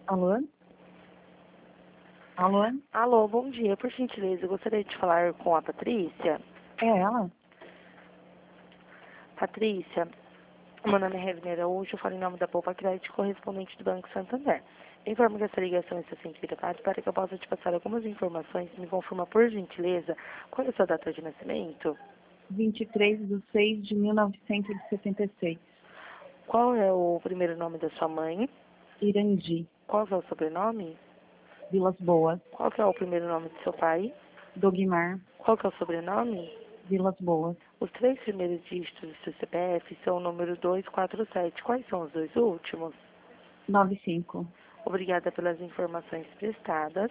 Alô? Alô? Alô, bom dia. Por gentileza, eu gostaria de falar com a Patrícia. É ela? Patrícia, meu nome é Revner Araújo, eu falo em nome da Poupa Crédito, correspondente do Banco Santander. Informo que essa ligação está sendo gravada para que eu possa te passar algumas informações. Me confirma, por gentileza, qual é a sua data de nascimento? 23/6/1976. Qual é o primeiro nome da sua mãe? Irandi, Qual é o sobrenome? Vilas Boas. Qual que é o primeiro nome do seu pai? Dogmar, Qual que é o sobrenome? Vilas Boas. Os três primeiros dígitos do seu CPF são o número 247. Quais são os dois últimos? 95. Obrigada pelas informações prestadas.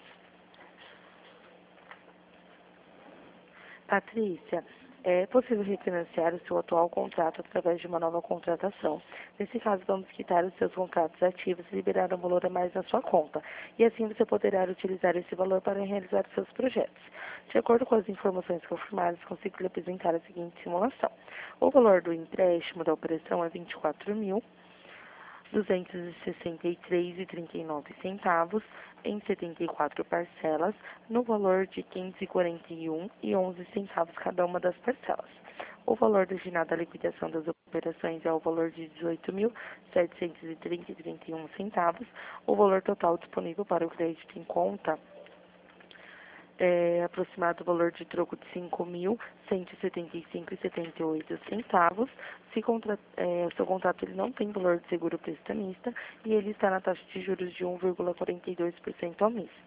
Patrícia, é possível refinanciar o seu atual contrato através de uma nova contratação. Nesse caso, vamos quitar os seus contratos ativos e liberar um valor a mais na sua conta. E assim você poderá utilizar esse valor para realizar os seus projetos. De acordo com as informações confirmadas, consigo lhe apresentar a seguinte simulação. O valor do empréstimo da operação é 24.263,39 em 74 parcelas, no valor de 541,11 cada uma das parcelas. O valor destinado à liquidação das operações é o valor de 18.730,31. O valor total disponível para o crédito em conta aproximado valor de troco de 5.175,78. O seu contrato ele não tem valor de seguro prestamista e ele está na taxa de juros de 1,42% ao mês.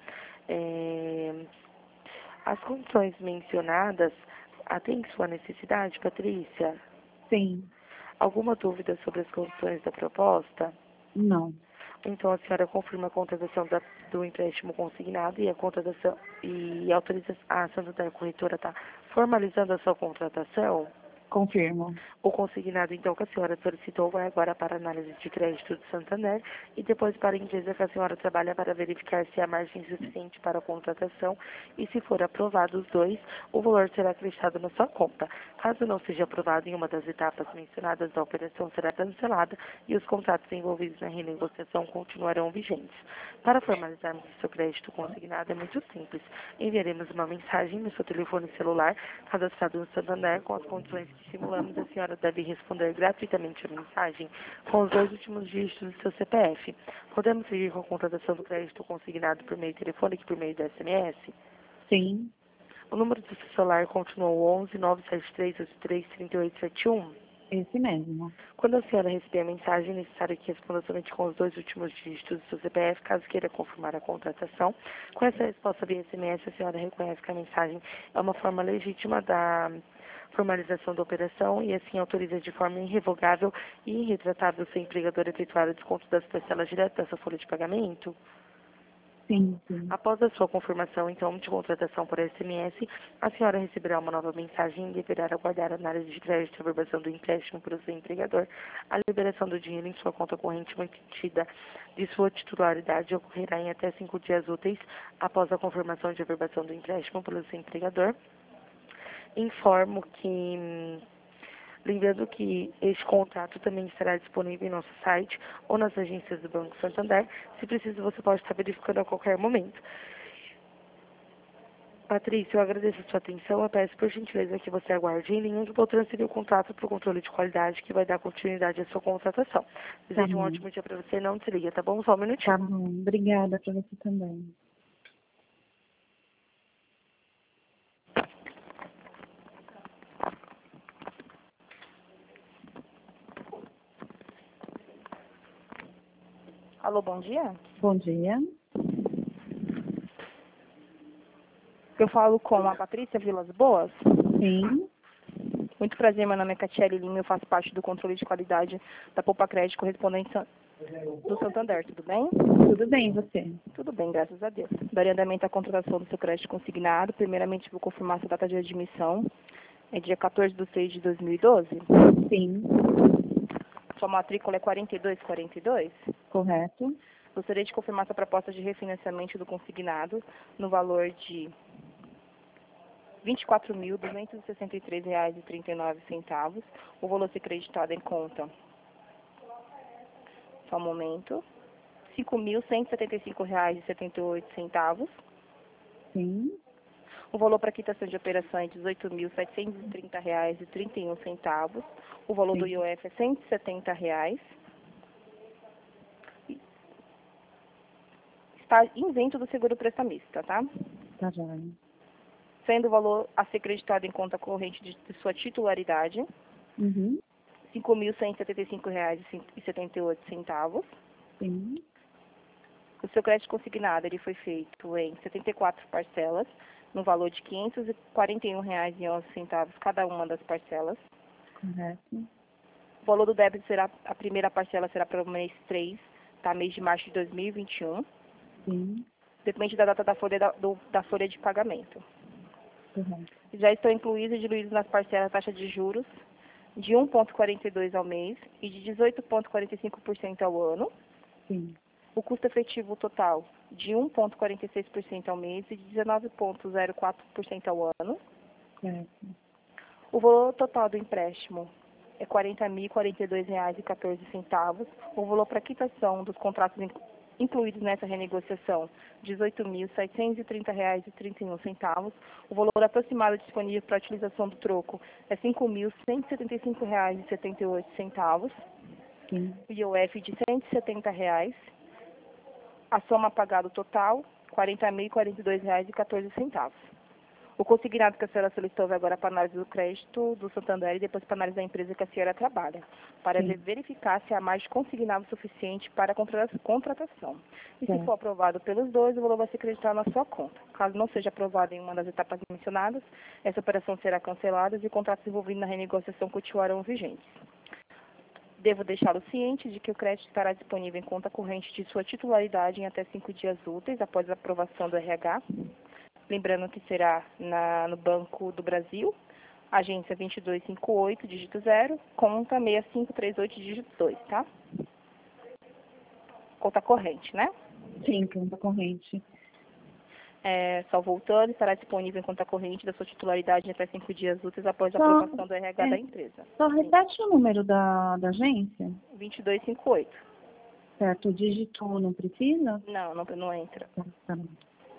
As condições mencionadas atendem sua necessidade, Patrícia? Sim. Alguma dúvida sobre as condições da proposta? Não. Então, a senhora confirma a contratação do empréstimo consignado e a contratação e autoriza a Santander Corretora está formalizando a sua contratação? Confirmo. O consignado, então, que a senhora solicitou vai agora para a análise de crédito do Santander e depois para a empresa que a senhora trabalha para verificar se há margem suficiente para a contratação e, se for aprovado os dois, o valor será acrescido na sua conta. Caso não seja aprovado em uma das etapas mencionadas, a operação será cancelada e os contratos envolvidos na renegociação continuarão vigentes. Para formalizarmos o seu crédito consignado é muito simples. Enviaremos uma mensagem no seu telefone celular cadastrado no Santander com as condições que simulamos. A senhora deve responder gratuitamente a mensagem com os dois últimos dígitos do seu CPF. Podemos seguir com a contratação do crédito consignado por meio telefônico e por meio do SMS? Sim. O número do seu celular continua o 11 973 83 3871. Esse mesmo. Quando a senhora receber a mensagem, é necessário que responda somente com os dois últimos dígitos do seu CPF, caso queira confirmar a contratação. Com essa resposta via SMS, a senhora reconhece que a mensagem é uma forma legítima da formalização da operação e assim autoriza de forma irrevogável e irretratável o seu empregador a efetuar o desconto das parcelas direto da sua folha de pagamento. Sim, sim. Após a sua confirmação, então, de contratação por SMS, a senhora receberá uma nova mensagem e deverá aguardar a análise de crédito e averbação do empréstimo pelo seu empregador. A liberação do dinheiro em sua conta corrente mantida de sua titularidade ocorrerá em até 5 dias úteis após a confirmação de averbação do empréstimo pelo seu empregador. Informo que... Lembrando que este contrato também estará disponível em nosso site ou nas agências do Banco Santander. Se preciso, você pode estar verificando a qualquer momento. Patrícia, eu agradeço a sua atenção. Eu peço por gentileza que você aguarde em linha que eu vou transferir o contrato para o controle de qualidade que vai dar continuidade à sua contratação. Tá Desejo um bom. ótimo dia para você. Não desliga, tá bom? Só um minutinho. Tá bom. Obrigada para você também. Alô, bom dia. Bom dia. Eu falo com a Patrícia Vilas Boas. Sim. Muito prazer, meu nome é Catiele Lima, eu faço parte do controle de qualidade da Poupa Crédito correspondente do Santander, tudo bem? Tudo bem, e você? Tudo bem, graças a Deus. Darei andamento à contratação do seu crédito consignado. Primeiramente, vou confirmar sua data de admissão. É dia 14/6/2012? Sim. Sua matrícula é 4242? Correto. Gostaria de confirmar sua proposta de refinanciamento do consignado no valor de R$ 24.263,39. O valor ser creditado em conta. Só um momento. R$ 5.175,78. Sim. O valor para quitação de operação é R$ 18.730,31. O valor do Sim. IOF é R$ 170. Está isento do seguro prestamista, tá? Tá joia. Sendo o valor a ser creditado em conta corrente de sua titularidade, Uhum. R$ 5.175,78. Sim. O seu crédito consignado ele foi feito em 74 parcelas, no valor de R$ 541,11 cada uma das parcelas. Correto. O valor do débito será, a primeira parcela será para o mês 3, tá? Mês de março de 2021, Sim. depende da data da folha de pagamento. Correto. Já estão incluídos e diluídos nas parcelas a taxa de juros de 1,42 ao mês e de 18,45% ao ano. Sim. O custo efetivo total de 1,46% ao mês e de 19,04% ao ano. Correto. O valor total do empréstimo é R$ 40.042,14. O valor para quitação dos contratos incluídos nessa renegociação, R$ 18.730,31. O valor aproximado disponível para a utilização do troco é R$ 5.175,78. Sim. O IOF de R$ 170. A soma pagada total, R$ 40.042,14. O consignado que a senhora solicitou vai agora para a análise do crédito do Santander e depois para a análise da empresa que a senhora trabalha, para Sim. verificar se há margem consignável suficiente para a contratação. E se Certo. for aprovado pelos dois, o valor vai ser acreditado na sua conta. Caso não seja aprovado em uma das etapas mencionadas, essa operação será cancelada e os contratos envolvidos na renegociação continuarão vigentes. Devo deixá-lo ciente de que o crédito estará disponível em conta corrente de sua titularidade em até 5 dias úteis após a aprovação do RH. Lembrando que será no Banco do Brasil, agência 2258, dígito 0, conta 6538, dígito 2, tá? Conta corrente, né? Sim, conta corrente. Só voltando, estará disponível em conta corrente da sua titularidade em até 5 dias úteis após a Só- aprovação do RH da empresa. Só repete o número da agência. 2258. Certo, o dígito não precisa? Não entra. Tá bom.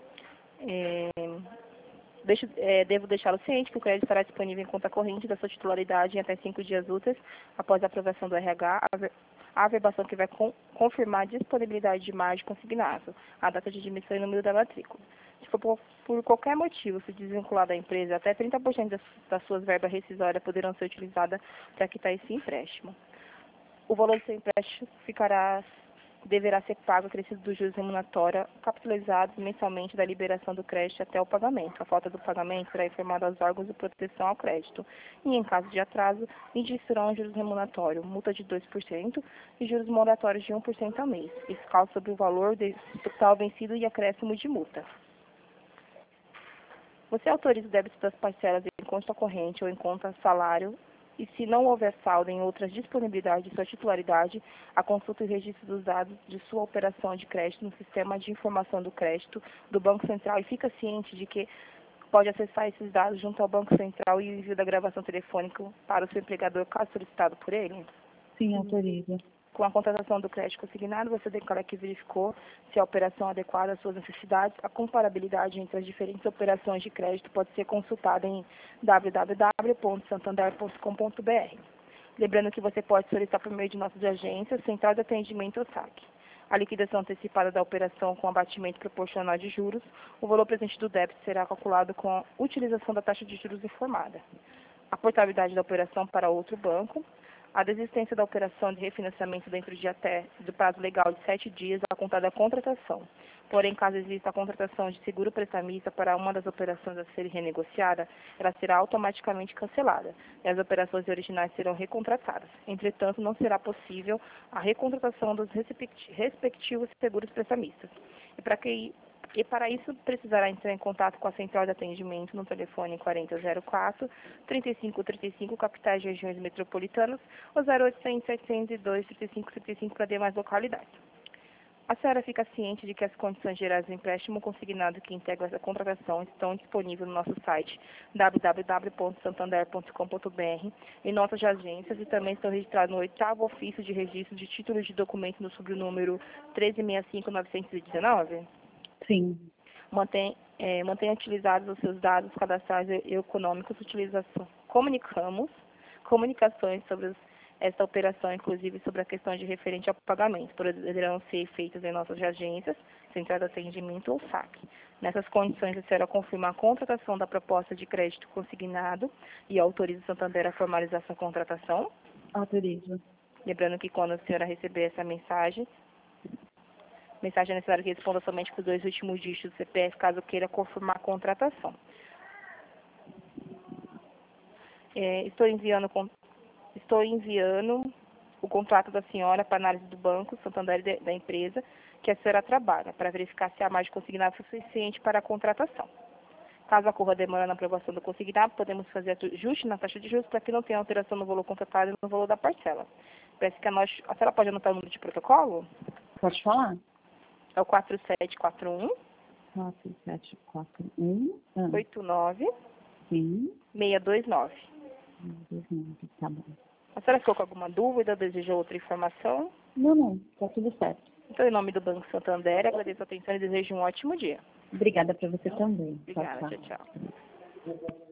Devo deixá-lo ciente que o crédito estará disponível em conta corrente da sua titularidade em até 5 dias úteis após a aprovação do RH, a averbação que vai confirmar a disponibilidade de margem consignado, a data de admissão e número da matrícula. Se for por qualquer motivo se desvincular da empresa, até 30% das suas verbas rescisórias poderão ser utilizadas para quitar esse empréstimo. O valor do seu empréstimo deverá ser pago acrescido dos juros remuneratórios capitalizados mensalmente da liberação do crédito até o pagamento. A falta do pagamento será informada aos órgãos de proteção ao crédito e, em caso de atraso, indirão juros remuneratórios, multa de 2% e juros moratórios de 1% ao mês. Isso causa sobre o valor total vencido e acréscimo de multa. Você autoriza o débito das parcelas em conta corrente ou em conta salário e, se não houver saldo em outras disponibilidades de sua titularidade, a consulta e registro dos dados de sua operação de crédito no sistema de informação do crédito do Banco Central e fica ciente de que pode acessar esses dados junto ao Banco Central e o envio da gravação telefônica para o seu empregador, caso solicitado por ele. Sim, autoriza. Com a contratação do crédito consignado, você declara que verificou se a operação é adequada às suas necessidades. A comparabilidade entre as diferentes operações de crédito pode ser consultada em www.santander.com.br. Lembrando que você pode solicitar por meio de nossas agências, Central de Atendimento ou SAC. A liquidação antecipada da operação com abatimento proporcional de juros, o valor presente do débito será calculado com a utilização da taxa de juros informada. A portabilidade da operação para outro banco, a desistência da operação de refinanciamento dentro de até do prazo legal de 7 dias a contar da contratação. Porém, caso exista a contratação de seguro prestamista para uma das operações a ser renegociada, ela será automaticamente cancelada e as operações originais serão recontratadas. Entretanto, não será possível a recontratação dos respectivos seguros prestamistas. E para isso, precisará entrar em contato com a Central de Atendimento no telefone 4004-3535, capitais e regiões metropolitanas, ou 0800-702-3535 para demais localidades. A senhora fica ciente de que as condições gerais do empréstimo consignado que integram essa contratação estão disponíveis no nosso site www.santander.com.br, em nossas agências e também estão registrados no 8º ofício de registro de títulos de documento no número 1365-919? Sim. Mantenha utilizados os seus dados cadastrais e econômicos. Comunicações sobre esta operação, inclusive sobre a questão de referente ao pagamento, poderão ser feitas em nossas agências, centrais de atendimento ou saque. Nessas condições, a senhora confirma a contratação da proposta de crédito consignado e autoriza o Santander a formalizar essa contratação? Autorizo. Lembrando que quando a senhora receber essa mensagem é necessário que responda somente com os 2 últimos dígitos do CPF, caso queira confirmar a contratação. Estou enviando o contrato da senhora para análise do Banco Santander da empresa que a senhora trabalha, para verificar se a margem consignada é suficiente para a contratação. Caso ocorra demora na aprovação do consignado, podemos fazer ajuste na taxa de juros para que não tenha alteração no valor contratado e no valor da parcela. Parece que a senhora pode anotar o número de protocolo? Pode falar? É o 4741 4741 89 Sim. 629. Tá bom. A senhora ficou com alguma dúvida? Desejou outra informação? Não, tá tudo certo. Então, em nome do Banco Santander, agradeço a atenção e desejo um ótimo dia. Obrigada para você também. Obrigada, Tchau. tchau.